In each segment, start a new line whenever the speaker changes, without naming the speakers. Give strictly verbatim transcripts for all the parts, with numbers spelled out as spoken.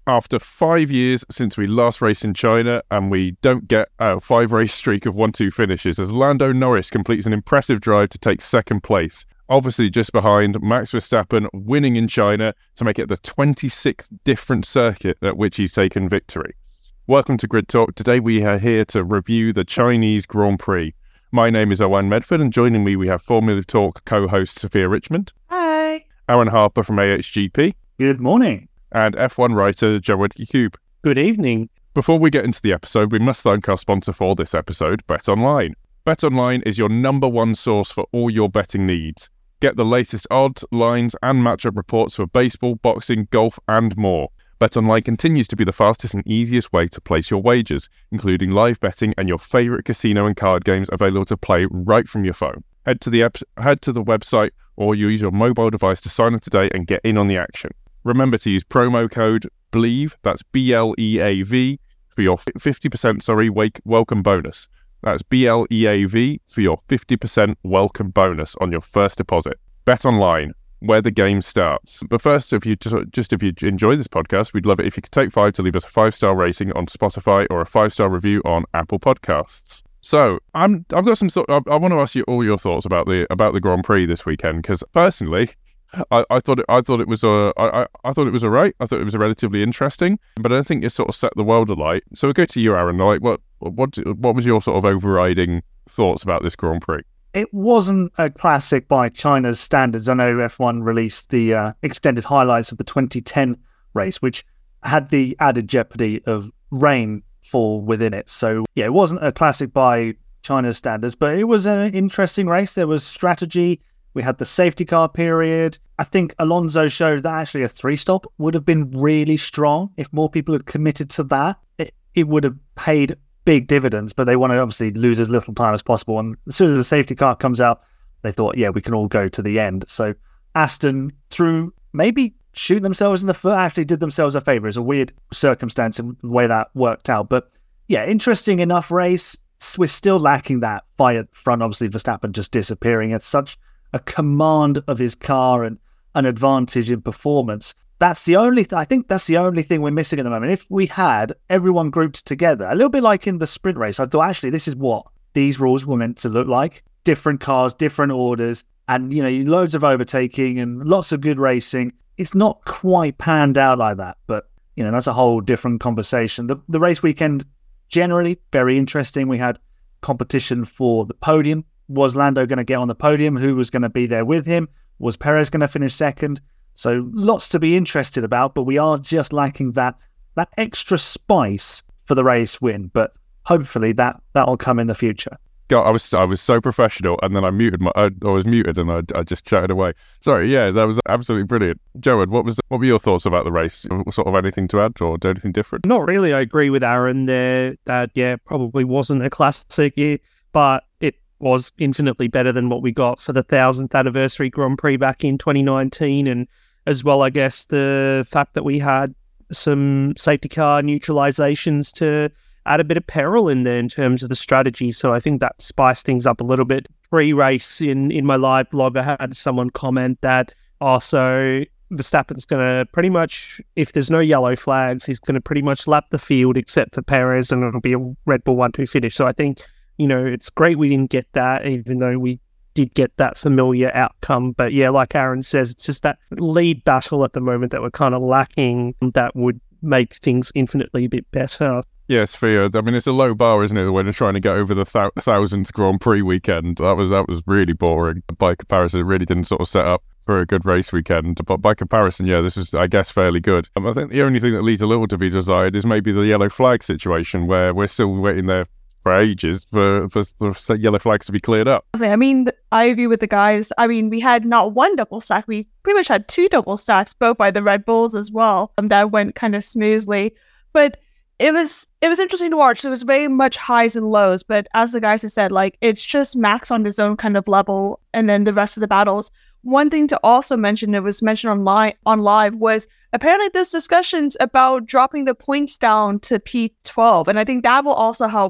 After five years since we last raced in China, and we don't get a five-race streak of one two finishes, as Lando Norris completes an impressive drive to take second place, obviously just behind Max Verstappen winning in China to make it the twenty-sixth different circuit at which he's taken victory. Welcome to Grid Talk. Today we are here to review the Chinese Grand Prix. My name is Owen Medford, and joining me we have Formula Talk co-host Sophia Richmond.
Hi.
Aaron Harper from A H G P.
Good morning.
And F one writer Joe Cube.
Good evening.
Before we get into the episode, we must thank our sponsor for this episode, BetOnline. BetOnline is your number one source for all your betting needs. Get the latest odds, lines, and matchup reports for baseball, boxing, golf, and more. BetOnline continues to be the fastest and easiest way to place your wagers, including live betting and your favourite casino and card games available to play right from your phone. Head to the ep- head to the website or use your mobile device to sign up today and get in on the action. Remember to use promo code BLEAV, that's B L E A V, for your fifty percent sorry wake, welcome bonus. That's B L E A V for your fifty percent welcome bonus on your first deposit. BetOnline, where the game starts. But first, if you just, just if you enjoy this podcast, we'd love it if you could take five to leave us a five-star rating on Spotify or a five-star review on Apple Podcasts. So I'm I've got some sort. I, I want to ask you all your thoughts about the about the Grand Prix this weekend, because personally, I, I thought it I thought it was a I, I, I thought it was alright. I thought it was relatively interesting, but I don't think it sort of set the world alight. So we'll go to you, Aaron. Like, what what what was your sort of overriding thoughts about this Grand Prix?
It wasn't a classic by China's standards. I know F one released the uh, extended highlights of the twenty ten race, which had the added jeopardy of rain fall within it. So yeah, it wasn't a classic by China's standards, but it was an interesting race. There was strategy. We had the safety car period. I think Alonso showed that actually a three-stop would have been really strong. If more people had committed to that, it, it would have paid big dividends, but they want to obviously lose as little time as possible. And as soon as the safety car comes out, they thought, yeah, we can all go to the end. So Aston, through maybe shooting themselves in the foot, actually did themselves a favour. It's a weird circumstance in the way that worked out. But yeah, interesting enough race. We're still lacking that fire front. Obviously, Verstappen just disappearing. It's such a command of his car and an advantage in performance. That's the only th- I think that's the only thing we're missing at the moment. If we had everyone grouped together, a little bit like in the sprint race, I thought actually this is what these rules were meant to look like. Different cars, different orders, and you know, loads of overtaking and lots of good racing. It's not quite panned out like that, but you know, that's a whole different conversation. The the race weekend generally very interesting. We had competition for the podium. Was Lando going to get on the podium? Who was going to be there with him? Was Perez going to finish second? So lots to be interested about, but we are just lacking that that extra spice for the race win. But hopefully that that'll come in the future.
God, I was I was so professional, and then I muted my I, I was muted, and I, I just chatted away. Sorry, yeah, that was absolutely brilliant. Joe, what was what were your thoughts about the race? Sort of anything to add or do anything different?
Not really. I agree with Aaron there. That yeah, probably wasn't a classic year, but it was infinitely better than what we got for the thousandth anniversary Grand Prix back in twenty nineteen, and as well, I guess the fact that we had some safety car neutralizations to add a bit of peril in there in terms of the strategy. So I think that spiced things up a little bit. Pre-race in, in my live blog, I had someone comment that also Verstappen's going to pretty much, if there's no yellow flags, he's going to pretty much lap the field except for Perez, and it'll be a Red Bull one two finish. So I think, you know, it's great we didn't get that, even though we did get that familiar outcome. But yeah, like Aaron says, it's just that lead battle at the moment that we're kind of lacking that would make things infinitely a bit better.
Yes, Theo. I mean, it's a low bar, isn't it, when you're trying to get over the th- thousandth Grand Prix weekend? That was that was really boring. By comparison, it really didn't sort of set up for a good race weekend. But by comparison, yeah, this is, I guess, fairly good. Um, I think the only thing that leaves a little to be desired is maybe the yellow flag situation, where we're still waiting there for ages for, for the yellow flags to be cleared up.
I mean, I agree with the guys. I mean, we had not one double stack. We pretty much had two double stacks, both by the Red Bulls as well. And that went kind of smoothly. But It was it was interesting to watch. It was very much highs and lows, but as the guys have said, like, it's just Max on his own kind of level, and then the rest of the battles. One thing to also mention, it was mentioned on live, on live, was apparently there's discussions about dropping the points down to P twelve, and I think that will also help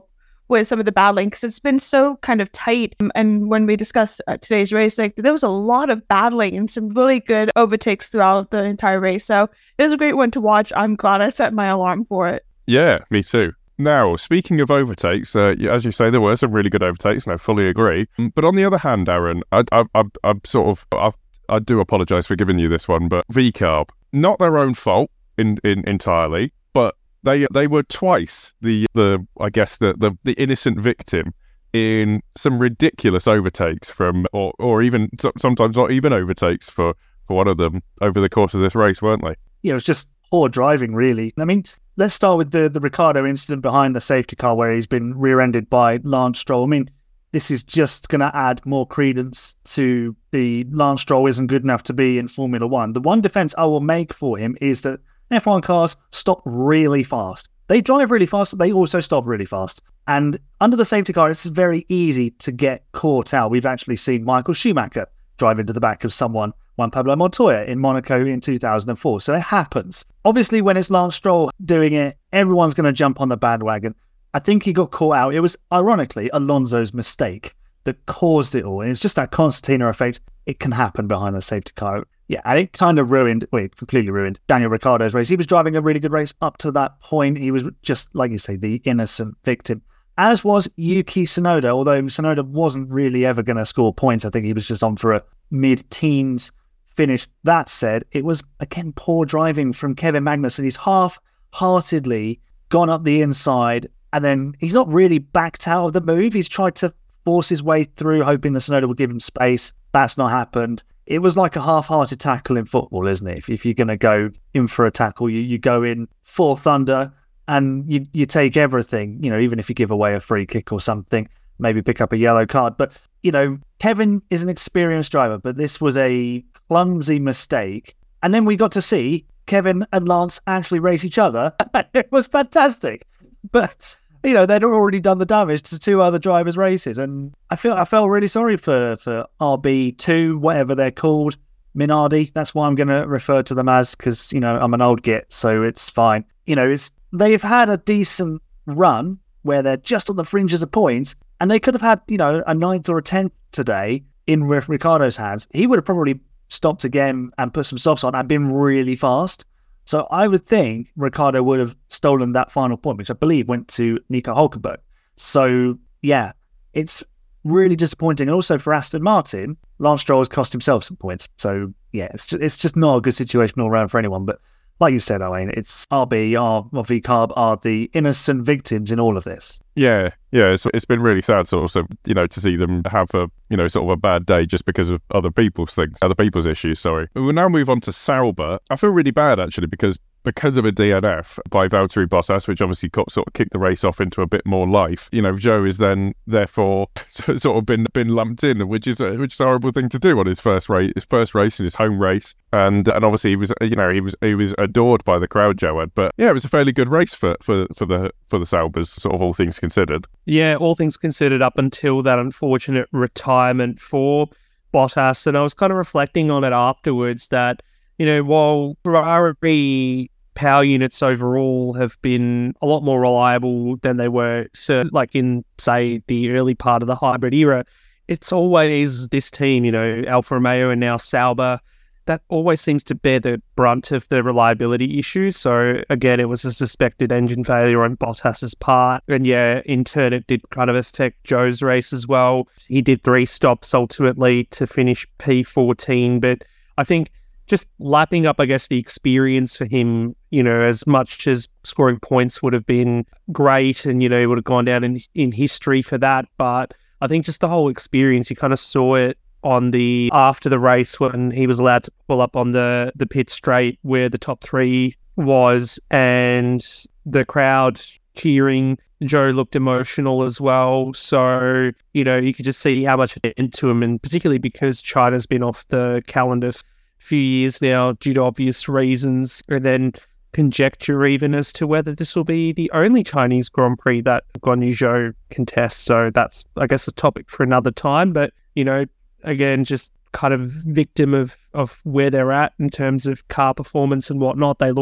with some of the battling, because it's been so kind of tight. And when we discussed uh, today's race, like there was a lot of battling and some really good overtakes throughout the entire race. So it was a great one to watch. I'm glad I set my alarm for it.
Yeah, me too. Now, speaking of overtakes, uh, as you say, there were some really good overtakes, and I fully agree. But on the other hand, Aaron, I, I, I, I'm sort of, I, I do apologise for giving you this one, but V-Carb, not their own fault in, in entirely, but They they were twice the the I guess the, the, the innocent victim in some ridiculous overtakes from or or even sometimes not even overtakes for, for one of them over the course of this race, weren't they?
Yeah, it was just poor driving, really. I mean, let's start with the the Ricciardo incident behind the safety car where he's been rear-ended by Lance Stroll. I mean, this is just going to add more credence to the Lance Stroll isn't good enough to be in Formula One. The one defence I will make for him is that F one cars stop really fast. They drive really fast, but they also stop really fast. And under the safety car, it's very easy to get caught out. We've actually seen Michael Schumacher drive into the back of someone, Juan Pablo Montoya in Monaco in two thousand four. So it happens. Obviously, when it's Lance Stroll doing it, everyone's going to jump on the bandwagon. I think he got caught out. It was, ironically, Alonso's mistake that caused it all. And it's just that concertina effect. It can happen behind the safety car. Yeah, and it kind of ruined, well, it completely ruined Daniel Ricciardo's race. He was driving a really good race up to that point. He was just, like you say, the innocent victim, as was Yuki Tsunoda, although Tsunoda wasn't really ever going to score points. I think he was just on for a mid-teens finish. That said, it was, again, poor driving from Kevin Magnussen. He's half-heartedly gone up the inside, and then he's not really backed out of the move. He's tried to force his way through, hoping that Tsunoda would give him space. That's not happened. It was like a half-hearted tackle in football, isn't it? If, if you're going to go in for a tackle, you, you go in full thunder and you, you take everything, you know, even if you give away a free kick or something, maybe pick up a yellow card. But, you know, Kevin is an experienced driver, but this was a clumsy mistake. And then we got to see Kevin and Lance actually race each other. It was fantastic. But, you know, they'd already done the damage to two other drivers' races. And I feel I felt really sorry for, for R B two, whatever they're called, Minardi. That's why I'm going to refer to them as, because, you know, I'm an old git, so it's fine. You know, it's they've had a decent run where they're just on the fringes of points, and they could have had, you know, a ninth or a tenth today in Ricciardo's hands. He would have probably stopped again and put some softs on and been really fast. So I would think Ricciardo would have stolen that final point, which I believe went to Nico Hülkenberg. So, yeah, it's really disappointing. And also for Aston Martin, Lance Stroll has cost himself some points. So, yeah, it's just, it's just not a good situation all around for anyone. But like you said, Owain, it's R B, R, or V-Carb are the innocent victims in all of this.
Yeah, yeah, it's, it's been really sad sort of, so, you know, to see them have a, you know, sort of a bad day just because of other people's things, other people's issues, sorry. We'll now move on to Sauber. I feel really bad, actually, because because of a D N F by Valtteri Bottas, which obviously got, sort of kicked the race off into a bit more life, you know, Zhou is then therefore sort of been been lumped in, which is a, which is a horrible thing to do on his first race, his first race in his home race, and and obviously he was, you know, he was he was adored by the crowd, Joad. But yeah, it was a fairly good race for for for the for the Saubers, sort of all things considered.
Yeah, all things considered, up until that unfortunate retirement for Bottas, and I was kind of reflecting on it afterwards that, you know, while Ferrari power units overall have been a lot more reliable than they were, like in, say, the early part of the hybrid era, it's always this team, you know, Alfa Romeo and now Sauber, that always seems to bear the brunt of the reliability issues. So again, it was a suspected engine failure on Bottas's part. And yeah, in turn, it did kind of affect Zhou's race as well. He did three stops ultimately to finish P fourteen, but I think just lapping up, I guess, the experience for him, you know, as much as scoring points would have been great and, you know, he would have gone down in, in history for that. But I think just the whole experience, you kind of saw it on the, after the race when he was allowed to pull up on the, the pit straight where the top three was, and the crowd cheering. Zhou looked emotional as well. So, you know, you could just see how much it meant to him, and particularly because China's been off the calendar few years now due to obvious reasons, and then conjecture even as to whether this will be the only Chinese Grand Prix that Guan Yu Zhou contests. So that's, I guess, a topic for another time. But, you know, again, just kind of victim of, of where they're at in terms of car performance and whatnot. They looked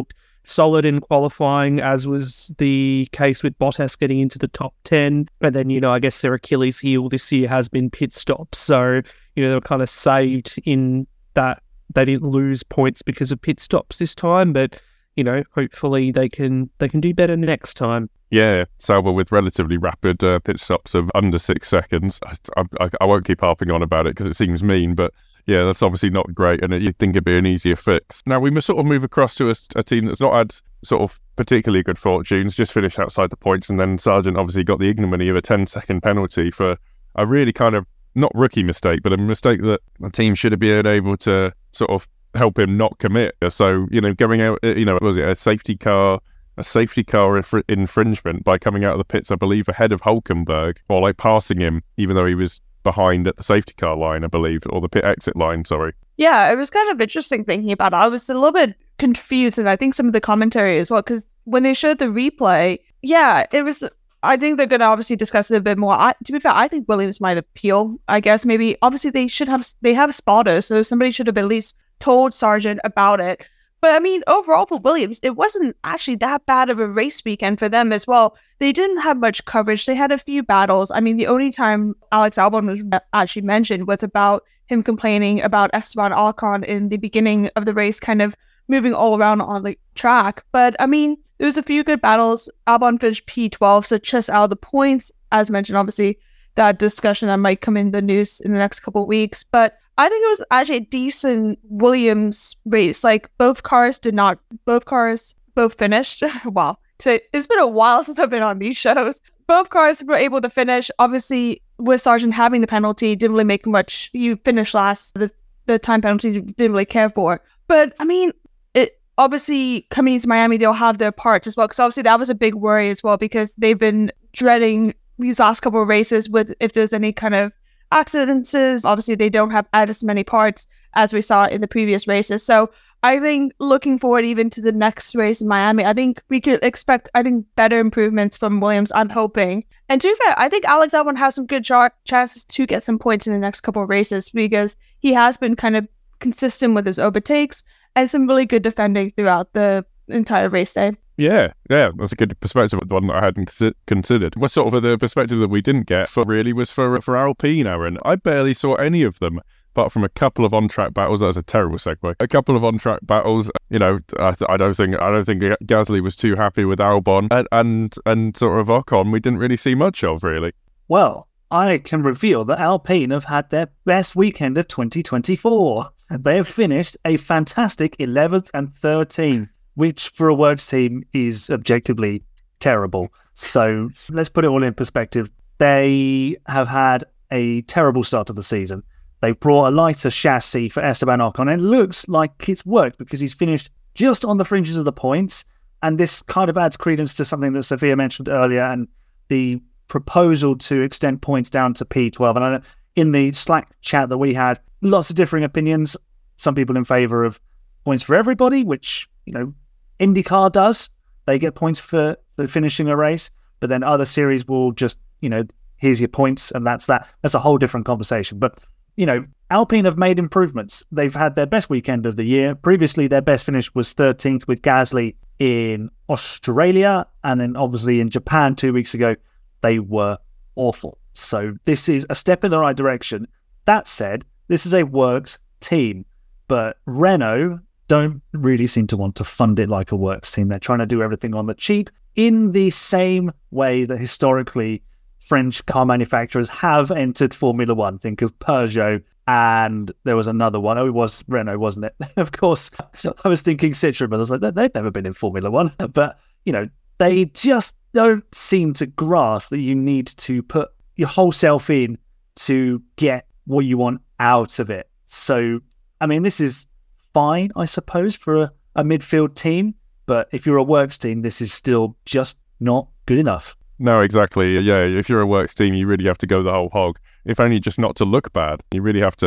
solid in qualifying, as was the case with Bottas getting into the top ten. And then, you know, I guess their Achilles heel this year has been pit stops. So, you know, they were kind of saved in that they didn't lose points because of pit stops this time. But, you know, hopefully they can they can do better next time.
Yeah, Sauber with relatively rapid uh, pit stops of under six seconds. I, I, I won't keep harping on about it because it seems mean, but yeah, that's obviously not great, and you'd think it'd be an easier fix. Now, we must sort of move across to a, a team that's not had sort of particularly good fortunes, just finished outside the points, and then Sargent obviously got the ignominy of a ten-second penalty for a really kind of, not rookie mistake, but a mistake that the team should have been able to sort of help him not commit. So, you know, going out, you know, was it a safety car, a safety car infr- infringement by coming out of the pits, I believe, ahead of Hulkenberg, or like passing him, even though he was behind at the safety car line, I believe, or the pit exit line, sorry.
Yeah, it was kind of interesting thinking about it. I was a little bit confused, and I think some of the commentary as well, because when they showed the replay, yeah, it was, I think they're going to obviously discuss it a bit more. I, to be fair, I think Williams might appeal, I guess, maybe. Obviously, they should have, they have spotters, so somebody should have at least told Sargent about it. But I mean, overall for Williams, it wasn't actually that bad of a race weekend for them as well. They didn't have much coverage. They had a few battles. I mean, the only time Alex Albon was actually mentioned was about him complaining about Esteban Ocon in the beginning of the race, kind of moving all around on the track. But I mean, there was a few good battles. Albon finished P twelve, so just out of the points. As mentioned, obviously, that discussion that might come in the news in the next couple of weeks. But I think it was actually a decent Williams race. Like, both cars did not, both cars both finished. Wow. So it's been a while since I've been on these shows. Both cars were able to finish. Obviously, with Sargent having the penalty, didn't really make much. You finished last. The, the time penalty didn't really care for. But, I mean, it obviously, coming into Miami, they'll have their parts as well. Because obviously, that was a big worry as well, because they've been dreading these last couple of races with if there's any kind of accidents. Obviously, they don't have as many parts as we saw in the previous races. So I think looking forward even to the next race in Miami, I think we could expect, I think, better improvements from Williams, I'm hoping. And to be fair, I think Alex Albon has some good ch- chances to get some points in the next couple of races, because he has been kind of consistent with his overtakes and some really good defending throughout the entire race day.
Yeah, yeah, that's a good perspective, the one that I hadn't consi- considered. What sort of the perspective that we didn't get for really was for for Alpine, Aaron. I barely saw any of them, apart from a couple of on-track battles. That was a terrible segue. A couple of on-track battles. You know, I, th- I don't think I don't think Gasly was too happy with Albon, and, and and sort of Ocon. We didn't really see much of, really.
Well, I can reveal that Alpine have had their best weekend of twenty twenty-four. They have finished a fantastic eleventh and thirteenth. Which for a works team is objectively terrible. So let's put it all in perspective. They have had a terrible start to the season. They've brought a lighter chassis for Esteban Ocon, and it looks like it's worked because he's finished just on the fringes of the points. And this kind of adds credence to something that Sophia mentioned earlier, and the proposal to extend points down to P twelve. And I know in the Slack chat that we had, lots of differing opinions. Some people in favour of points for everybody, which, you know, IndyCar does. They get points for, for finishing a race, but then other series will just, you know, here's your points, and that's that. That's a whole different conversation. But, you know, Alpine have made improvements. They've had their best weekend of the year. Previously, their best finish was thirteenth with Gasly in Australia, and then obviously in Japan two weeks ago, they were awful. So this is a step in the right direction. That said, this is a works team, but Renault don't really seem to want to fund it like a works team. They're trying to do everything on the cheap in the same way that historically French car manufacturers have entered Formula One. Think of Peugeot, and there was another one. Oh, it was Renault, wasn't it? Of course, I was thinking Citroën, but I was like, they've never been in Formula One. But, you know, they just don't seem to grasp that you need to put your whole self in to get what you want out of it. So, I mean, this is fine, I suppose, for a, a midfield team, but if you're a works team, this is still just not good enough.
No, exactly. Yeah, if you're a works team, you really have to go the whole hog. If only just not to look bad. You really have to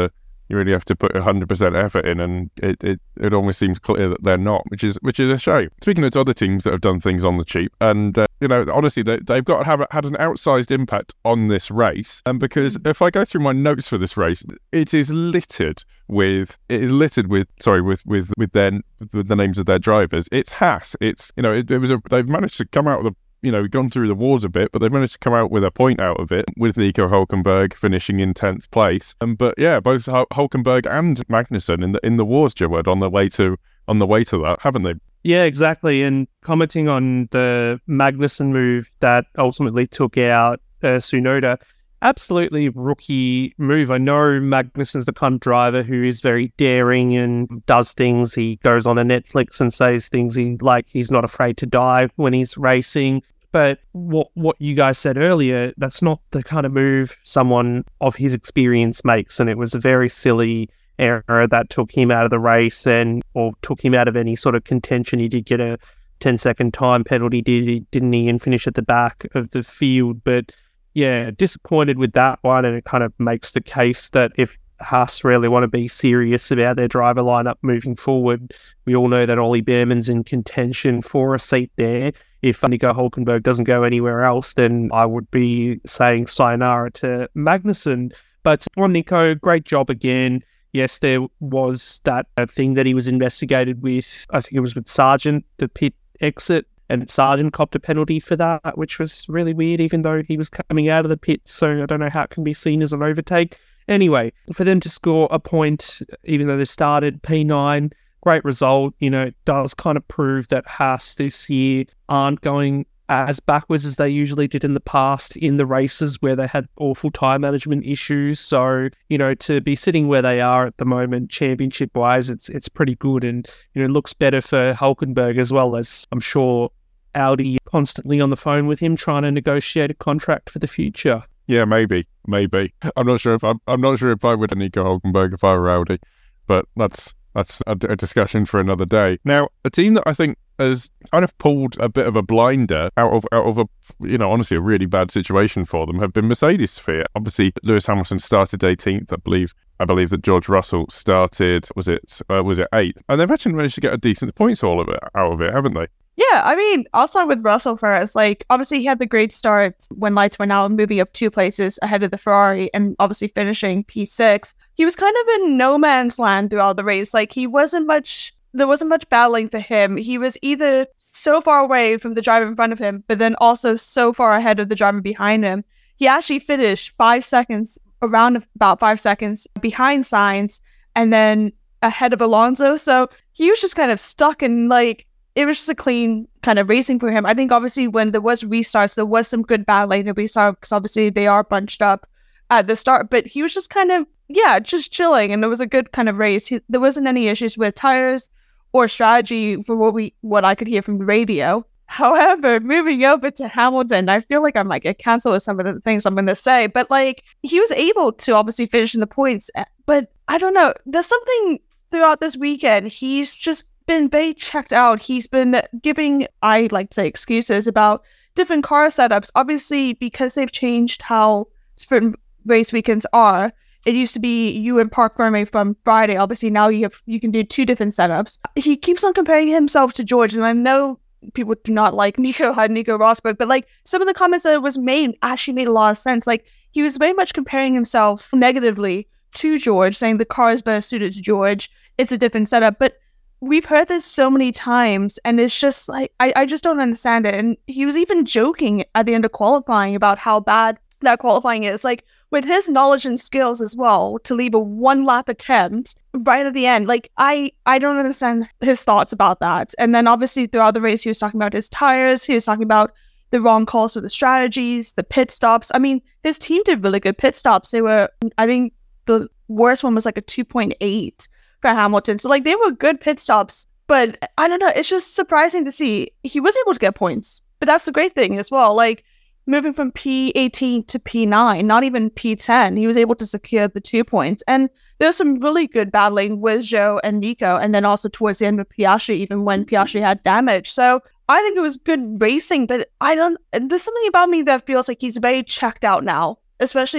you really have to put one hundred percent effort in, and it, it, it almost seems clear that they're not, which is which is a shame. Speaking of other teams that have done things on the cheap, and uh, you know, honestly, they, they've got have had an outsized impact on this race. And because if I go through my notes for this race, it is littered with it is littered with sorry with with with their with the names of their drivers. It's Haas. It's you know, it, it was a they've managed to come out with a. You know, gone through the wars a bit, but they've managed to come out with a point out of it, with Nico Hülkenberg finishing in tenth place. Um, but yeah, both Hul- Hülkenberg and Magnussen in the in the wars, Jawad, on the way to on the way to that, haven't they?
Yeah, exactly. And commenting on the Magnussen move that ultimately took out uh, Tsunoda, absolutely rookie move. I know Magnussen's the kind of driver who is very daring and does things. He goes on a Netflix and says things he like he's not afraid to die when he's racing. But what what you guys said earlier, that's not the kind of move someone of his experience makes. And it was a very silly error that took him out of the race and or took him out of any sort of contention. He did get a ten second time penalty, did he, didn't he, and finish at the back of the field. But yeah, disappointed with that one, and it kind of makes the case that if Haas really want to be serious about their driver lineup moving forward, we all know that Ollie Behrman's in contention for a seat there. If Nico Hülkenberg doesn't go anywhere else, then I would be saying sayonara to Magnussen. But on Nico, great job again. Yes, there was that uh, thing that he was investigated with, I think it was with Sargent, the pit exit. And Sargent copped a penalty for that, which was really weird, even though he was coming out of the pit. So I don't know how it can be seen as an overtake. Anyway, for them to score a point, even though they started P nine, great result. You know, it does kind of prove that Haas this year aren't going as backwards as they usually did in the past in the races where they had awful time management issues. So, you know, to be sitting where they are at the moment, championship-wise, it's it's pretty good, and, you know, looks better for Hülkenberg as well, as I'm sure Audi constantly on the phone with him trying to negotiate a contract for the future.
Yeah, maybe, maybe. I'm not sure if I'm. I'm not sure if I would Nico Hülkenberg if I were Audi, but that's that's a, a discussion for another day. Now, a team that I think has kind of pulled a bit of a blinder out of out of a you know honestly a really bad situation for them have been Mercedes Sphere. Obviously, Lewis Hamilton started eighteenth, I believe. I believe that George Russell started was it uh, was it eighth, and they've actually managed to get a decent points all of it out of it, haven't they?
Yeah, I mean, I'll start with Russell first. Like, obviously, he had the great start when lights went out, moving up two places ahead of the Ferrari and obviously finishing P six. He was kind of in no man's land throughout the race. Like, he wasn't much, there wasn't much battling for him. He was either so far away from the driver in front of him, but then also so far ahead of the driver behind him. He actually finished five seconds, around about five seconds behind Sainz, and then ahead of Alonso. So he was just kind of stuck in, like, it was just a clean kind of racing for him. I think obviously when there was restarts, there was some good battling that we saw, because obviously they are bunched up at the start, but he was just kind of, yeah, just chilling, and it was a good kind of race. He, there wasn't any issues with tires or strategy for what we, what I could hear from the radio. However, moving over to Hamilton, I feel like I'm like, I cancel with some of the things I'm going to say, but like, he was able to obviously finish in the points, but I don't know, there's something throughout this weekend, he's just been very checked out. He's been giving, I like to say, excuses about different car setups. Obviously, because they've changed how sprint race weekends are. It used to be you and Park Ferme from Friday. Obviously, now you have you can do two different setups. He keeps on comparing himself to George, and I know people do not like Nico had Nico Rosberg, but like some of the comments that was made actually made a lot of sense. Like, he was very much comparing himself negatively to George, saying the car is better suited to George. It's a different setup, but we've heard this so many times, and it's just like, I, I just don't understand it. And he was even joking at the end of qualifying about how bad that qualifying is. Like, with his knowledge and skills as well, to leave a one lap attempt right at the end, like, I, I don't understand his thoughts about that. And then obviously throughout the race, he was talking about his tires. He was talking about the wrong calls for the strategies, the pit stops. I mean, his team did really good pit stops. They were, I think the worst one was like a two point eight. For Hamilton. So like, they were good pit stops, but I don't know, it's just surprising to see he was able to get points. But that's the great thing as well, like moving from P eighteen to P nine, not even P ten, he was able to secure the two points. And there's some really good battling with Zhou and Nico, and then also towards the end with Piastri, even when Piastri had damage. So I think it was good racing, but I don't, there's something about me that feels like he's very checked out now, especially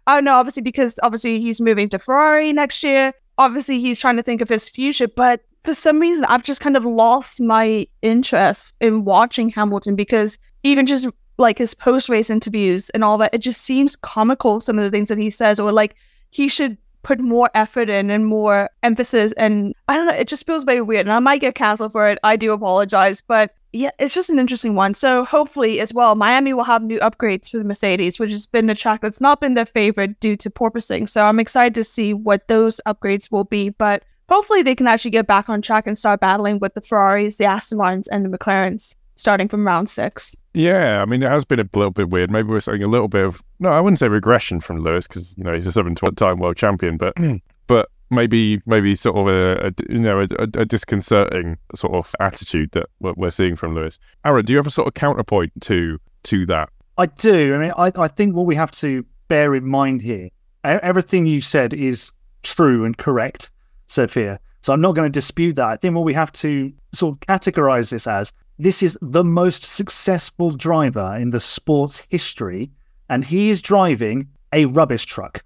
I don't know, obviously, because obviously he's moving to Ferrari next year. Obviously, he's trying to think of his future, but for some reason, I've just kind of lost my interest in watching Hamilton, because even just like his post-race interviews and all that, it just seems comical, some of the things that he says, or like he should put more effort in and more emphasis. And I don't know, it just feels very weird. And I might get canceled for it. I do apologize. But yeah, it's just an interesting one. So hopefully as well, Miami will have new upgrades for the Mercedes, which has been a track that's not been their favorite due to porpoising. So I'm excited to see what those upgrades will be. But hopefully they can actually get back on track and start battling with the Ferraris, the Aston Martins, and the McLarens starting from round six.
Yeah, I mean, it has been a little bit weird. Maybe we're saying a little bit of, no, I wouldn't say regression from Lewis, because, you know, he's a seven-time world champion, but but maybe maybe sort of a, a you know a, a disconcerting sort of attitude that we're seeing from Lewis. Aaron, do you have a sort of counterpoint to to that?
I do. I mean, I, I think what we have to bear in mind here, everything you said is true and correct, Sophia. So I'm not going to dispute that. I think what we have to sort of categorize this as, this is the most successful driver in the sport's history, and he is driving a rubbish truck.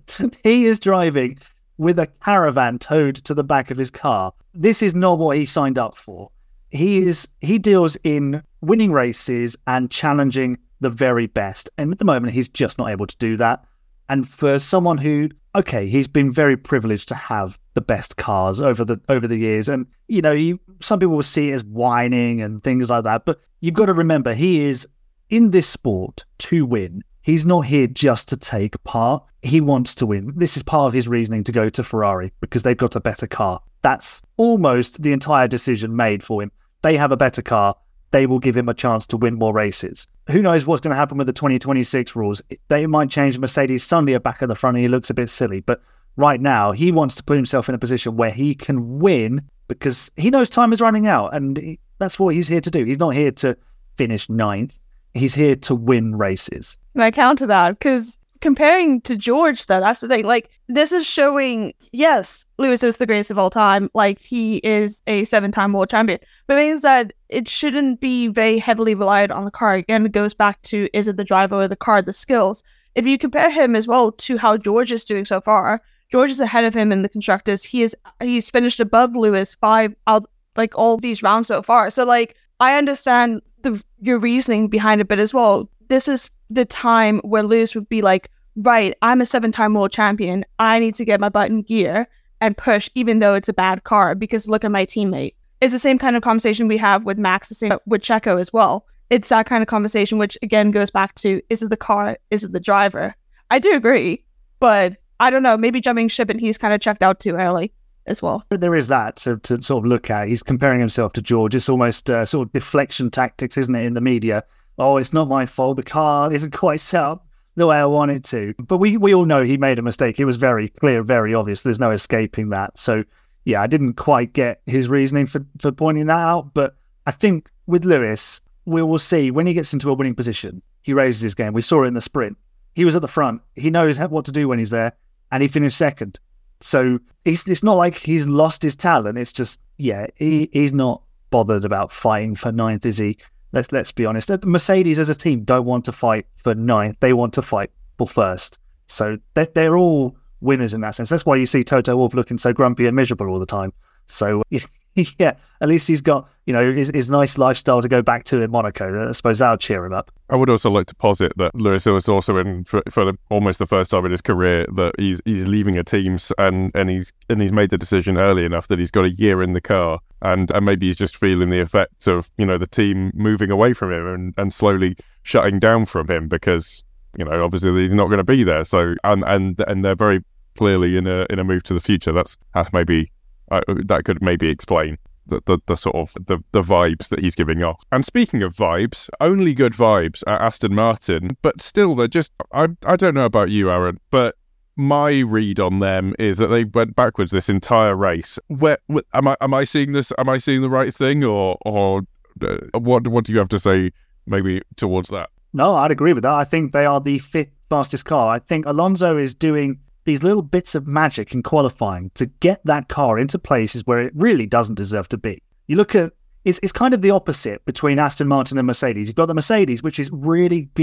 He is driving with a caravan towed to the back of his car. This is not what he signed up for. He is he deals in winning races and challenging the very best. And at the moment, he's just not able to do that. And for someone who, okay, he's been very privileged to have the best cars over the over the years. And, you know, you, some people will see it as whining and things like that. But you've got to remember, he is in this sport to win. He's not here just to take part. He wants to win. This is part of his reasoning to go to Ferrari, because they've got a better car. That's almost the entire decision made for him. They have a better car. They will give him a chance to win more races. Who knows what's going to happen with the twenty twenty-six rules? They might change Mercedes suddenly at back at the front and he looks a bit silly. But right now, he wants to put himself in a position where he can win, because he knows time is running out. And he, that's what he's here to do. He's not here to finish ninth. He's here to win races.
And I counter that, because comparing to George, though, that's the thing. Like, this is showing, yes, Lewis is the greatest of all time. Like, he is a seven-time world champion. But it means that it shouldn't be very heavily reliant on the car. Again, it goes back to, is it the driver or the car, the skills? If you compare him as well to how George is doing so far, George is ahead of him in the constructors. He is he's finished above Lewis five out like all these rounds so far. So, like, I understand the your reasoning behind it, but as well, this is the time where Lewis would be like, right, I'm a seven-time world champion. I need to get my butt in gear and push, even though it's a bad car, because look at my teammate. It's the same kind of conversation we have with Max, the same with Checo as well. It's that kind of conversation, which again goes back to, is it the car? Is it the driver? I do agree, but I don't know, maybe jumping ship and he's kind of checked out too early as well.
There is that to, to sort of look at. He's comparing himself to George. It's almost uh, sort of deflection tactics, isn't it, in the media? Oh, it's not my fault. The car isn't quite set up the way I want it to. But we, we all know he made a mistake. It was very clear, very obvious. There's no escaping that. So, yeah, I didn't quite get his reasoning for, for pointing that out. But I think with Lewis, we will see when he gets into a winning position, he raises his game. We saw it in the sprint. He was at the front. He knows what to do when he's there, and he finished second. So it's, it's not like he's lost his talent. It's just, yeah, he, he's not bothered about fighting for ninth, is he? Let's let's be honest. Mercedes as a team don't want to fight for ninth. They want to fight for first. So they're, they're all winners in that sense. That's why you see Toto Wolff looking so grumpy and miserable all the time. So yeah, at least he's got, you know, his, his nice lifestyle to go back to in Monaco. I suppose that'll cheer him up.
I would also like to posit that Lewis was also in for, for the, almost the first time in his career that he's he's leaving a team and and he's and he's made the decision early enough that he's got a year in the car, and and maybe he's just feeling the effects of, you know, the team moving away from him and, and slowly shutting down from him, because, you know, obviously he's not going to be there. So and and and they're very clearly in a in a move to the future. That's that's maybe. Uh, that could maybe explain the, the, the sort of the, the vibes that he's giving off. And speaking of vibes, only good vibes at Aston Martin, but still they're just, I, I don't know about you, Aaron, but my read on them is that they went backwards this entire race. Where, where am I am I seeing this? Am I seeing the right thing, or or uh, what what do you have to say maybe towards that?
No, I'd agree with that. I think they are the fifth fastest car. I think Alonso is doing these little bits of magic in qualifying to get that car into places where it really doesn't deserve to be. You look at, it's, it's kind of the opposite between Aston Martin and Mercedes. You've got the Mercedes, which is really good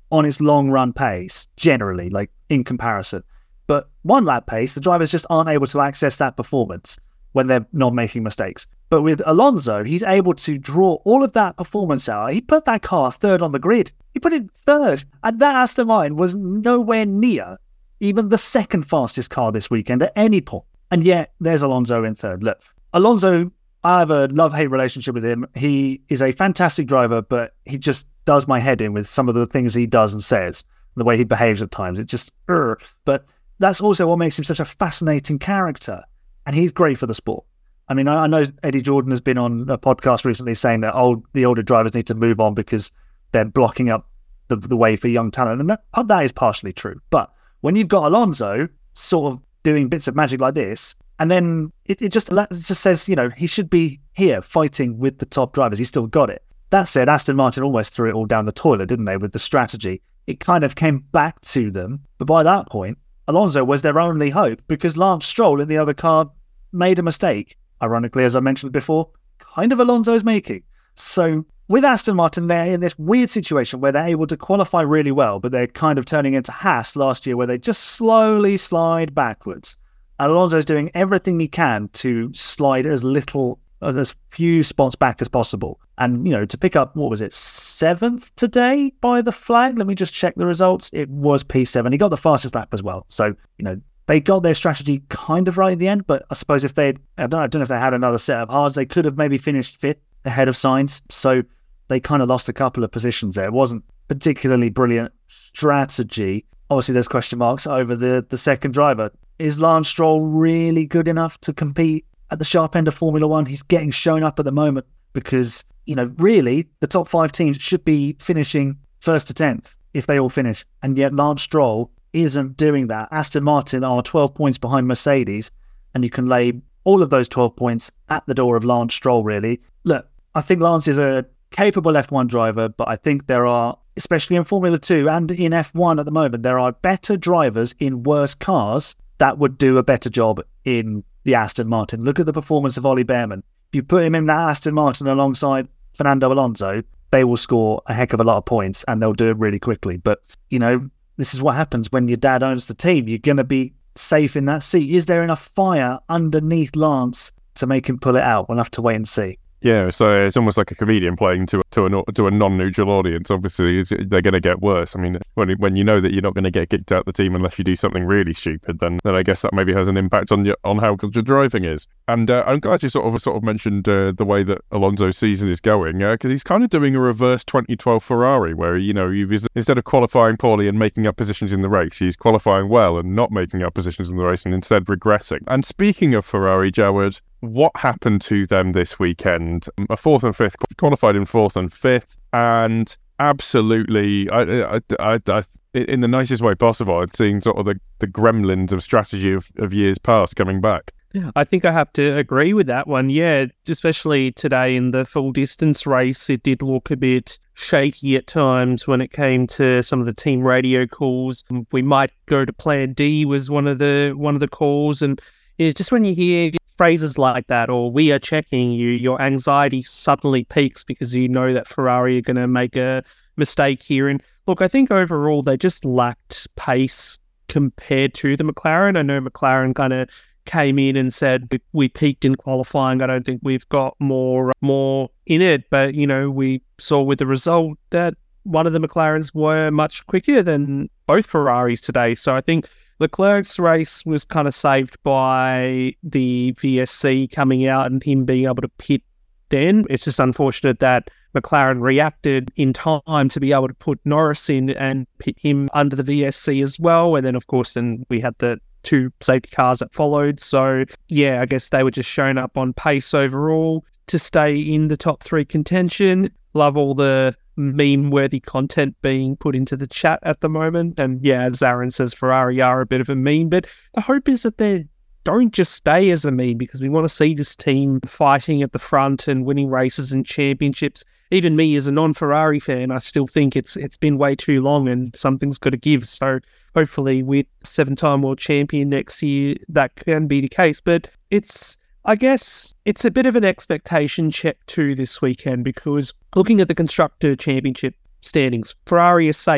on its long run pace, generally, like in comparison. But one lap pace, the drivers just aren't able to access that performance when they're not making mistakes. But with Alonso, he's able to draw all of that performance out. He put that car third on the grid. He put it third. And that Aston Martin was nowhere near even the second fastest car this weekend at any point. And yet, there's Alonso in third. Look, Alonso, I have a love-hate relationship with him. He is a fantastic driver, but he just does my head in with some of the things he does and says, the way he behaves at times. It just, uh, but that's also what makes him such a fascinating character. And he's great for the sport. I mean, I, I know Eddie Jordan has been on a podcast recently saying that old, the older drivers need to move on because they're blocking up the, the way for young talent. And that, that is partially true. But when you've got Alonso sort of doing bits of magic like this, and then it, it just it just says, you know, he should be here fighting with the top drivers. He's still got it. That said, Aston Martin almost threw it all down the toilet, didn't they, with the strategy? It kind of came back to them. But by that point, Alonso was their only hope because Lance Stroll in the other car made a mistake. Ironically, as I mentioned before, kind of Alonso's making. So with Aston Martin, they're in this weird situation where they're able to qualify really well, but they're kind of turning into Haas last year where they just slowly slide backwards. And Alonso's doing everything he can to slide as little, as few spots back as possible. And, you know, to pick up, what was it, seventh today by the flag? Let me just check the results. It was P seven. He got the fastest lap as well. So, you know, they got their strategy kind of right in the end, but I suppose if they, I don't know, I don't know if they had another set of hards, they could have maybe finished fifth ahead of Sainz. So they kind of lost a couple of positions there. It wasn't particularly brilliant strategy. Obviously, there's question marks over the, the second driver. Is Lance Stroll really good enough to compete at the sharp end of Formula One? He's getting shown up at the moment because, you know, really, the top five teams should be finishing first to tenth if they all finish. And yet Lance Stroll isn't doing that. Aston Martin are twelve points behind Mercedes, and you can lay all of those twelve points at the door of Lance Stroll, really. Look, I think Lance is a capable F one driver, but I think there are, especially in Formula two and in F one at the moment, there are better drivers in worse cars that would do a better job in the Aston Martin. Look at the performance of Ollie Behrman. If you put him in that Aston Martin alongside Fernando Alonso, they will score a heck of a lot of points and they'll do it really quickly. But, you know, this is what happens when your dad owns the team. You're going to be safe in that seat. Is there enough fire underneath Lance to make him pull it out? We'll have to wait and see.
Yeah, so it's almost like a comedian playing to to a to a non-neutral audience. Obviously, it's, they're going to get worse. I mean, when when you know that you're not going to get kicked out the team unless you do something really stupid, then then I guess that maybe has an impact on your on how good your driving is. And uh, I'm glad you sort of sort of mentioned uh, the way that Alonso's season is going, because uh, he's kind of doing a reverse twenty twelve Ferrari, where you know you've instead of qualifying poorly and making up positions in the race, he's qualifying well and not making up positions in the race and instead regressing. And speaking of Ferrari, Jawad, what happened to them this weekend? A fourth and fifth, qualified in fourth and fifth, and absolutely, I, I, I, I, in the nicest way possible, I'm seeing sort of the, the gremlins of strategy of, of years past coming back.
I think I have to agree with that one. Yeah, especially today in the full distance race, it did look a bit shaky at times when it came to some of the team radio calls. We might go to Plan D was one of the one of the calls, and yeah, just when you hear phrases like that, or we are checking you, your anxiety suddenly peaks because you know that Ferrari are going to make a mistake here. And look, I think overall they just lacked pace compared to the McLaren. I know McLaren kind of came in and said we, we peaked in qualifying. I don't think we've got more more in it, but you know, we saw with the result that one of the McLarens were much quicker than both Ferraris today. So I think Leclerc's race was kind of saved by the V S C coming out and him being able to pit then. It's just unfortunate that McLaren reacted in time to be able to put Norris in and pit him under the V S C as well. And then, of course, then we had the two safety cars that followed. So, yeah, I guess they were just showing up on pace overall to stay in the top three contention. Love all the meme-worthy content being put into the chat at the moment. And yeah, as Aaron says, Ferrari are a bit of a meme, but the hope is that they don't just stay as a meme, because we want to see this team fighting at the front and winning races and championships. Even me as a non-Ferrari fan, I still think it's it's been way too long and something's got to give. So hopefully with seven-time world champion next year, that can be the case. But it's, I guess, it's a bit of an expectation check too this weekend, because looking at the Constructor Championship standings, Ferrari is safe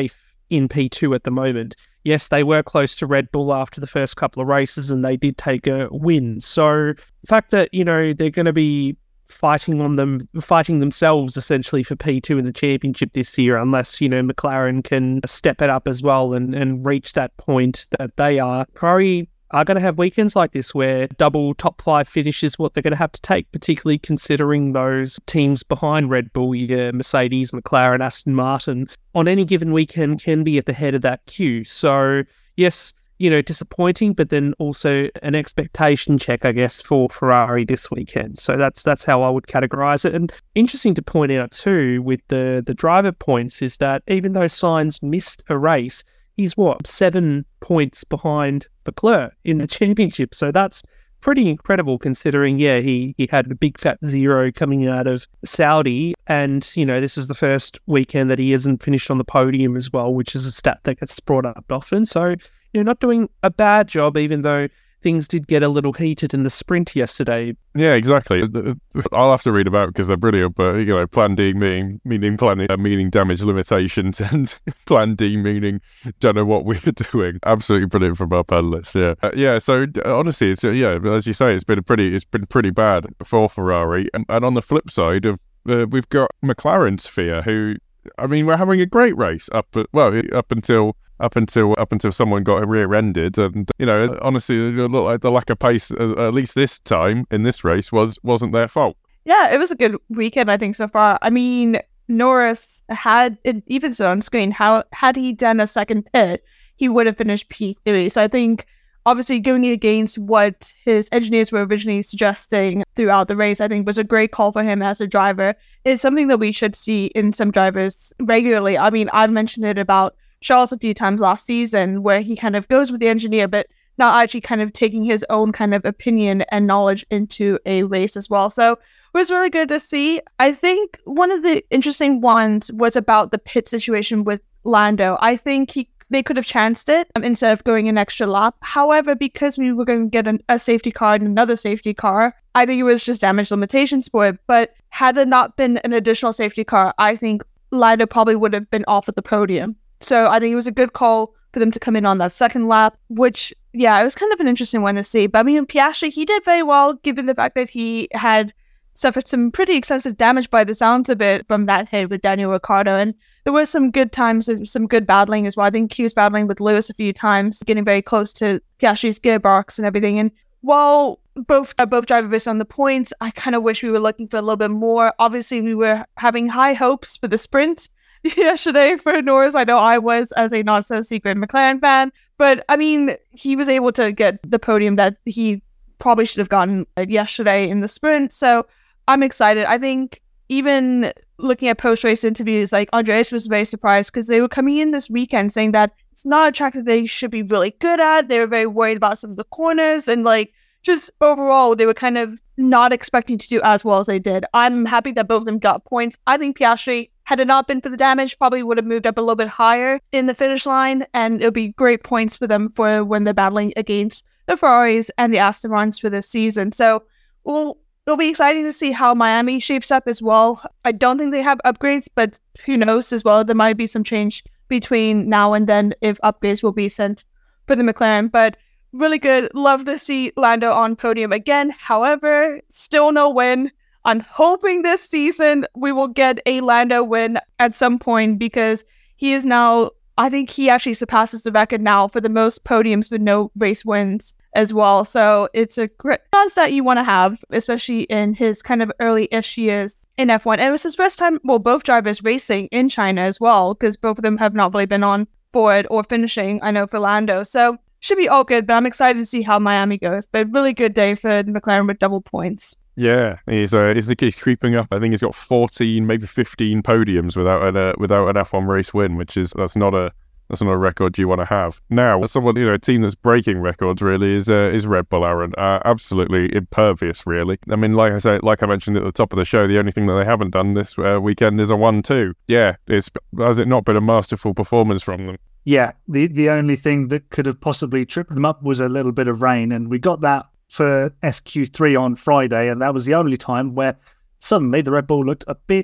in P two at the moment. Yes, they were close to Red Bull after the first couple of races and they did take a win. So the fact that, you know, they're going to be fighting on them, fighting themselves essentially for P two in the championship this year, unless, you know, McLaren can step it up as well and, and reach that point that they are. Ferrari are going to have weekends like this where double top five finish is what they're going to have to take, particularly considering those teams behind Red Bull, yeah, Mercedes, McLaren, Aston Martin, on any given weekend can be at the head of that queue. So, yes, you know, disappointing, but then also an expectation check, I guess, for Ferrari this weekend. So that's that's how I would categorise it. And interesting to point out too, with the, the driver points, is that even though Sainz missed a race, he's what, seven points behind Leclerc in the championship. So that's pretty incredible considering, yeah, he, he had a big fat zero coming out of Saudi. And, you know, this is the first weekend that he hasn't finished on the podium as well, which is a stat that gets brought up often. So, you know, not doing a bad job, even though things did get a little heated in the sprint yesterday.
Yeah, exactly. I'll have to read about it because they're brilliant, but, you know, Plan D meaning meaning plan uh, meaning damage limitations and Plan D meaning don't know what we're doing. Absolutely brilliant from our panelists. Yeah, uh, yeah. So uh, honestly, it's uh, yeah, as you say, it's been a pretty it's been pretty bad for Ferrari, and, and on the flip side of uh, we've got McLaren Sphere, who, I mean, we're having a great race up at, well up until. Up until up until someone got rear-ended, and you know, honestly, it looked like the lack of pace, uh, at least this time in this race, was wasn't their fault.
Yeah, it was a good weekend, I think, so far. I mean, Norris had, even so on screen, how had he done a second pit, he would have finished P three. So I think, obviously, going against what his engineers were originally suggesting throughout the race, I think was a great call for him as a driver. It's something that we should see in some drivers regularly. I mean, I've mentioned it about Charles a few times last season, where he kind of goes with the engineer, but not actually kind of taking his own kind of opinion and knowledge into a race as well. So it was really good to see. I think one of the interesting ones was about the pit situation with Lando. I think he they could have chanced it um, instead of going an extra lap. However, because we were going to get an, a safety car and another safety car, I think it was just damage limitations for it. But had there not been an additional safety car, I think Lando probably would have been off at the podium. So I think it was a good call for them to come in on that second lap, which, yeah, it was kind of an interesting one to see. But I mean, Piastri, he did very well, given the fact that he had suffered some pretty extensive damage by the sounds of it from that hit with Daniel Ricciardo. And there were some good times, some good battling as well. I think he was battling with Lewis a few times, getting very close to Piastri's gearbox and everything. And while both uh, both drivers on the points, I kind of wish we were looking for a little bit more. Obviously, we were having high hopes for the sprint yesterday for Norris. I know I was, as a not so secret McLaren fan, but I mean, he was able to get the podium that he probably should have gotten yesterday in the sprint. So I'm excited. I think even looking at post-race interviews, like Andreas was very surprised because they were coming in this weekend saying that it's not a track that they should be really good at. They were very worried about some of the corners, and like just overall, they were kind of not expecting to do as well as they did. I'm happy that both of them got points. I think Piastri, had it not been for the damage, probably would have moved up a little bit higher in the finish line, and it'll be great points for them for when they're battling against the Ferraris and the Aston Martins for this season. So we'll, it'll be exciting to see how Miami shapes up as well. I don't think they have upgrades, but who knows as well. There might be some change between now and then if upgrades will be sent for the McLaren. But really good. Love to see Lando on podium again. However, still no win. I'm hoping this season we will get a Lando win at some point, because he is now, I think he actually surpasses the record now for the most podiums with no race wins as well. So it's a great chance that you want to have, especially in his kind of early-ish years in F one. And it was his first time, well, both drivers racing in China as well, because both of them have not really been on for it or finishing, I know, for Lando. So should be all good, but I'm excited to see how Miami goes. But really good day for the McLaren with double points.
Yeah, he's uh, he's, he's creeping up. I think he's got fourteen, maybe fifteen podiums without an uh, without an F one race win, which is that's not a that's not a record you want to have. Now, someone, you know, a team that's breaking records really is uh, is Red Bull, Aaron. Uh, absolutely impervious, really. I mean, like I said, like I mentioned at the top of the show, the only thing that they haven't done this uh, weekend is a one two. Yeah, it's has it not been a masterful performance from them?
Yeah, the the only thing that could have possibly tripped them up was a little bit of rain, and we got that for S Q three on Friday, and that was the only time where suddenly the Red Bull looked a bit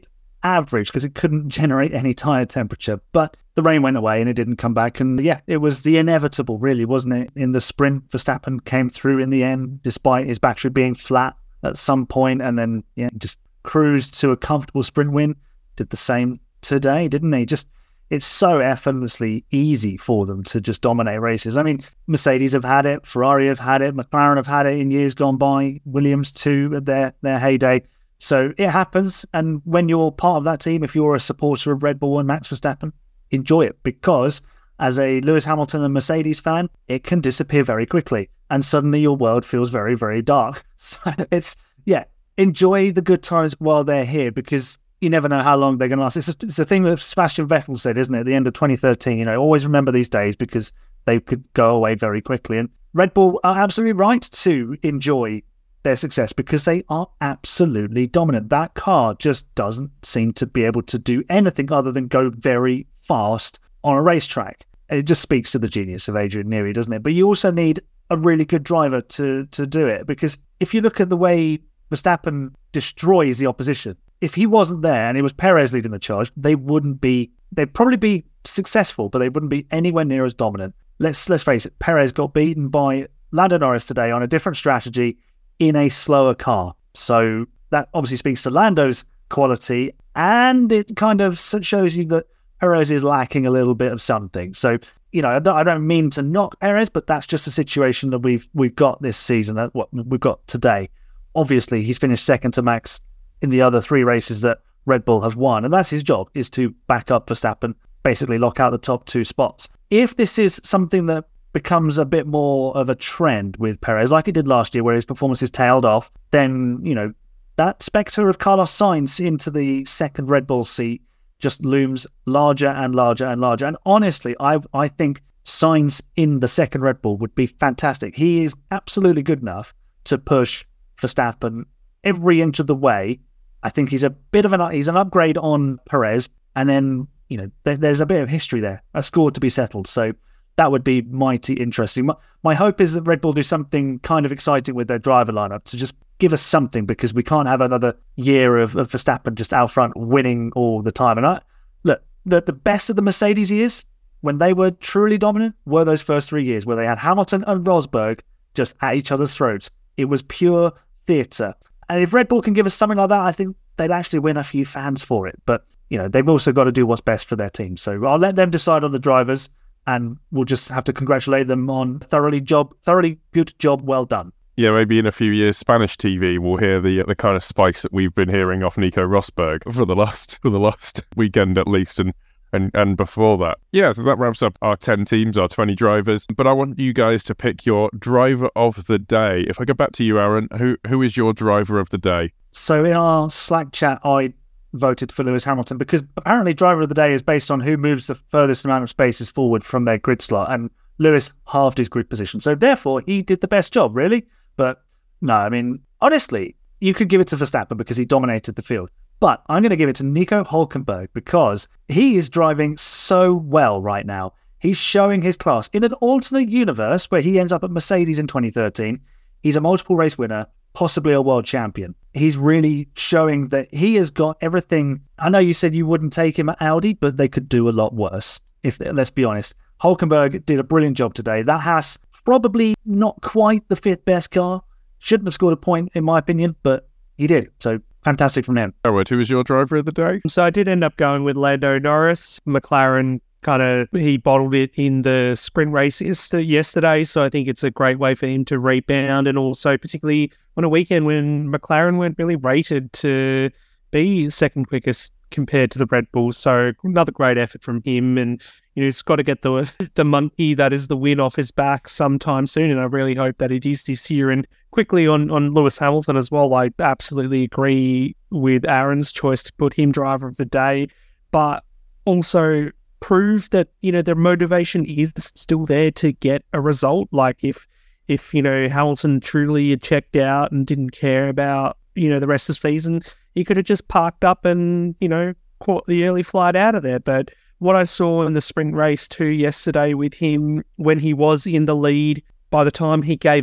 average because it couldn't generate any tyre temperature. But the rain went away and it didn't come back. And yeah, it was the inevitable, really, wasn't it? In the sprint, Verstappen came through in the end, despite his battery being flat at some point, and then yeah, just cruised to a comfortable sprint win. Did the same today, didn't he? Just it's so effortlessly easy for them to just dominate races. I mean, Mercedes have had it, Ferrari have had it, McLaren have had it in years gone by, Williams too at their, their heyday. So it happens. And when you're part of that team, if you're a supporter of Red Bull and Max Verstappen, enjoy it, because as a Lewis Hamilton and Mercedes fan, it can disappear very quickly. And suddenly your world feels very, very dark. So it's, yeah, enjoy the good times while they're here, because you never know how long they're going to last. It's a, it's a thing that Sebastian Vettel said, isn't it, at the end of twenty thirteen, you know, always remember these days because they could go away very quickly. And Red Bull are absolutely right to enjoy their success because they are absolutely dominant. That car just doesn't seem to be able to do anything other than go very fast on a racetrack. It just speaks to the genius of Adrian Newey, doesn't it? But you also need a really good driver to, to do it, because if you look at the way Verstappen destroys the opposition, if he wasn't there and it was Perez leading the charge, they wouldn't be, they'd probably be successful, but they wouldn't be anywhere near as dominant. Let's let's face it, Perez got beaten by Lando Norris today on a different strategy in a slower car. So that obviously speaks to Lando's quality, and it kind of shows you that Perez is lacking a little bit of something. So, you know, I don't, I don't mean to knock Perez, but that's just a situation that we've we've got this season, that what we've got today. Obviously, he's finished second to Max in the other three races that Red Bull has won, and that's his job, is to back up Verstappen, basically lock out the top two spots. If this is something that becomes a bit more of a trend with Perez, like it did last year, where his performances tailed off, then, you know, that spectre of Carlos Sainz into the second Red Bull seat just looms larger and larger and larger. And honestly, I I think Sainz in the second Red Bull would be fantastic. He is absolutely good enough to push Verstappen every inch of the way. I think he's a bit of an he's an upgrade on Perez, and then, you know, there, there's a bit of history there, a score to be settled. So that would be mighty interesting. My, my hope is that Red Bull do something kind of exciting with their driver lineup to just give us something, because we can't have another year of, of Verstappen just out front winning all the time. And I, look, the, the best of the Mercedes years, when they were truly dominant, were those first three years where they had Hamilton and Rosberg just at each other's throats. It was pure theatre. And if Red Bull can give us something like that, I think they'd actually win a few fans for it. But, you know, they've also got to do what's best for their team. So I'll let them decide on the drivers, and we'll just have to congratulate them on thoroughly job, thoroughly good job, well done.
Yeah, maybe in a few years, Spanish T V will hear the the kind of spikes that we've been hearing off Nico Rosberg for the last for the last weekend at least, and and and before that. Yeah, so that wraps up our ten teams, our twenty drivers. But I want you guys to pick your driver of the day. If I go back to you, Aaron, who who is your driver of the day?
So in our Slack chat, I voted for Lewis Hamilton, because apparently driver of the day is based on who moves the furthest amount of spaces forward from their grid slot, and Lewis halved his grid position. So therefore, he did the best job, really. But no, I mean, honestly, you could give it to Verstappen because he dominated the field. But I'm going to give it to Nico Hülkenberg, because he is driving so well right now. He's showing his class. In an alternate universe where he ends up at Mercedes in twenty thirteen, he's a multiple race winner, possibly a world champion. He's really showing that he has got everything. I know you said you wouldn't take him at Audi, but they could do a lot worse. If let's be honest. Hülkenberg did a brilliant job today. That has probably not quite the fifth best car. Shouldn't have scored a point, in my opinion, but he did. So fantastic from him.
Howard, who was your driver of the day?
So I did end up going with Lando Norris. McLaren kind of, he bottled it in the sprint race yesterday, so I think it's a great way for him to rebound, and also particularly on a weekend when McLaren weren't really rated to be second quickest compared to the Red Bulls. So another great effort from him, and you know, he's got to get the the monkey that is the win off his back sometime soon, and I really hope that it is this year. And quickly on, on Lewis Hamilton as well, I absolutely agree with Aaron's choice to put him driver of the day, but also prove that, you know, their motivation is still there to get a result. Like if, if you know, Hamilton truly had checked out and didn't care about, you know, the rest of the season, he could have just parked up and, you know, caught the early flight out of there. But what I saw in the sprint race too yesterday with him, when he was in the lead, by the time he gave up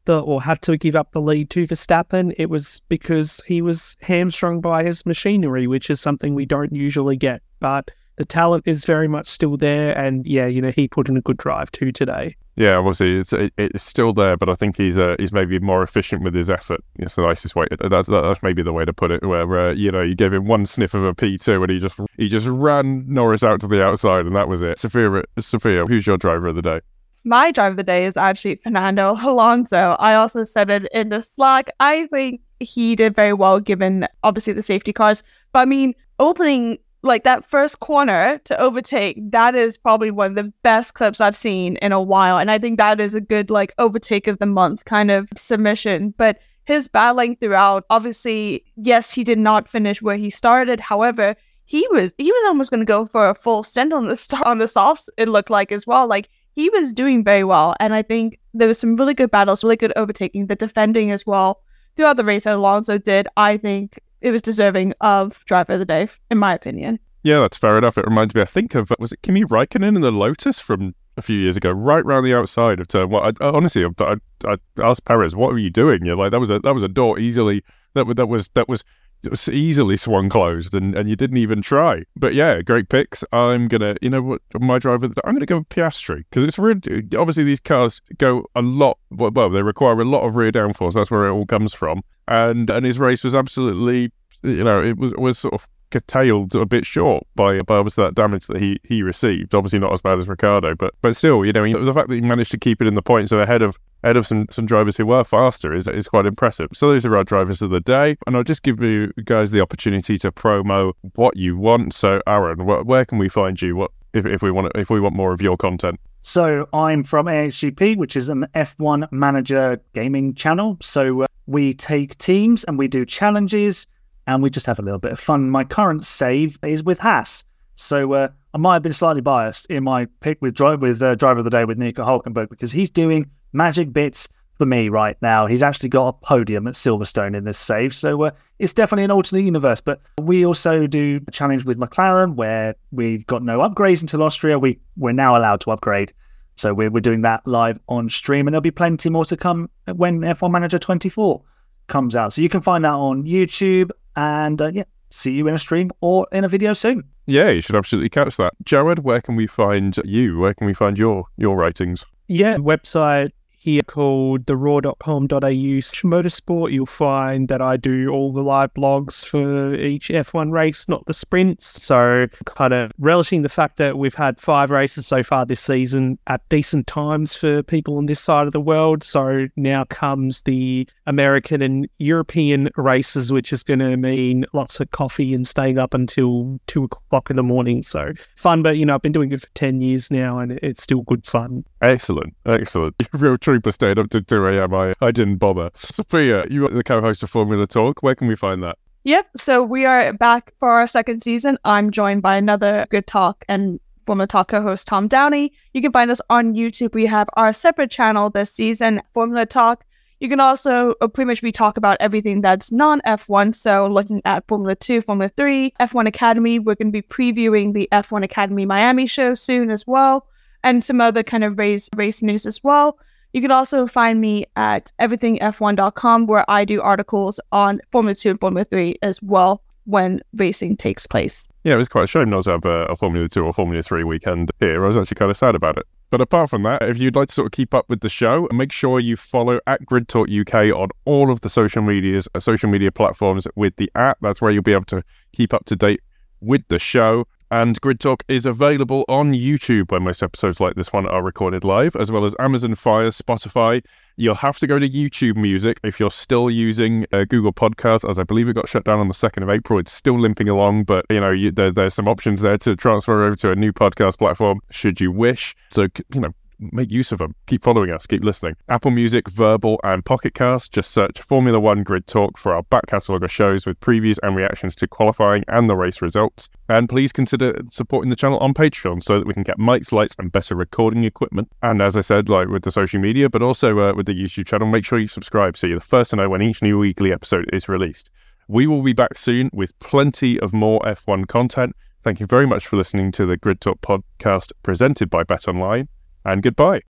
the or had to give up the lead to Verstappen, it was because he was hamstrung by his machinery, which is something we don't usually get. But the talent is very much still there, and yeah, you know, he put in a good drive too today.
Yeah, obviously it's it, it's still there, but I think he's uh, he's maybe more efficient with his effort. It's the nicest way. That's that's maybe the way to put it. Where uh, you know, you gave him one sniff of a P two, and he just he just ran Norris out to the outside, and that was it. Sophia, Sophia, who's your driver of the day?
My driver of the day is actually Fernando Alonso. I also said it in the Slack. I think he did very well given obviously the safety cars, but I mean opening. Like that first corner to overtake, that is probably one of the best clips I've seen in a while. And I think that is a good like overtake of the month kind of submission. But his battling throughout, obviously, yes, he did not finish where he started. However, he was he was almost going to go for a full stint on the st- on the softs, it looked like as well. Like he was doing very well. And I think there was some really good battles, really good overtaking, the defending as well. Throughout the race that Alonso did, I think it was deserving of driver of the day, in my opinion.
Yeah, that's fair enough. It reminds me, I think of, was it Kimi Räikkönen in the Lotus from a few years ago, right round the outside of turn one. I, I, honestly, I, I, I asked Perez, what were you doing? You're like, that was a that was a door easily, that, that was that was it was easily swung closed, and, and you didn't even try. But yeah, great picks. I'm gonna, you know what, my driver, I'm gonna go with Piastri, because it's really, obviously these cars go a lot, well, they require a lot of rear downforce. That's where it all comes from. And and his race was absolutely, you know, it was was sort of curtailed a bit short by by obviously that damage that he he received. Obviously not as bad as Ricciardo, but but still, you know, the fact that he managed to keep it in the points and ahead of ahead of some some drivers who were faster is is quite impressive. So those are our drivers of the day, and I'll just give you guys the opportunity to promo what you want. So Aaron, wh- where can we find you? What if if we want if we want more of your content?
So I'm from A H G P, which is an F one manager gaming channel. So uh, we take teams and we do challenges, and we just have a little bit of fun. My current save is with Haas. So uh, I might have been slightly biased in my pick with, dri- with uh, Driver of the Day with Nico Hülkenberg, because he's doing magic bits for me right now. He's actually got a podium at Silverstone in this save. So uh, it's definitely an alternate universe. But we also do a challenge with McLaren where we've got no upgrades until Austria. We, we're now allowed to upgrade. So we're, we're doing that live on stream, and there'll be plenty more to come when F one Manager twenty-four comes out. So you can find that on YouTube, and uh, yeah, see you in a stream or in a video soon.
Yeah, you should absolutely catch that. Jared, where can we find you? Where can we find your your writings?
Yeah, website here called the raw dot com dot a u motorsport. You'll find that I do all the live blogs for each F one race, not the sprints. So kind of relishing the fact that we've had five races so far this season at decent times for people on this side of the world. So now comes the American and European races, which is going to mean lots of coffee and staying up until two o'clock in the morning. So fun, but you know, I've been doing it for ten years now, and it's still good fun.
Excellent, excellent. Real trooper stayed up to two a.m. I, I didn't bother. Sophia, you are the co-host of Formula Talk. Where can we find that?
Yep, so we are back for our second season. I'm joined by another Good Talk and Formula Talk co-host, Tom Downey. You can find us on YouTube. We have our separate channel this season, Formula Talk. You can also uh, pretty much we talk about everything that's non-F one, so looking at Formula two, Formula three, F one Academy. We're going to be previewing the F one Academy Miami show soon as well, and some other kind of race race news as well. You can also find me at everything f one dot com, where I do articles on Formula two and Formula three as well when racing takes place.
Yeah, it was quite a shame not to have a, a Formula two or Formula three weekend here. I was actually kind of sad about it. But apart from that, if you'd like to sort of keep up with the show, make sure you follow at Grid Talk U K on all of the social medias, uh, social media platforms with the app. That's where you'll be able to keep up to date with the show. And Grid Talk is available on YouTube, where most episodes like this one are recorded live, as well as Amazon Fire, Spotify. You'll have to go to YouTube Music if you're still using uh, Google Podcasts, as I believe it got shut down on the second of April. It's still limping along, but you know you, there, there's some options there to transfer over to a new podcast platform should you wish. So, you know, make use of them. Keep following us. Keep listening. Apple Music, Verbal, and Pocket Cast. Just search Formula One Grid Talk for our back catalogue of shows with previews and reactions to qualifying and the race results. And please consider supporting the channel on Patreon so that we can get mics, lights, and better recording equipment. And as I said, like with the social media, but also uh, with the YouTube channel, make sure you subscribe so you're the first to know when each new weekly episode is released. We will be back soon with plenty of more F one content. Thank you very much for listening to the Grid Talk podcast presented by BetOnline. And goodbye.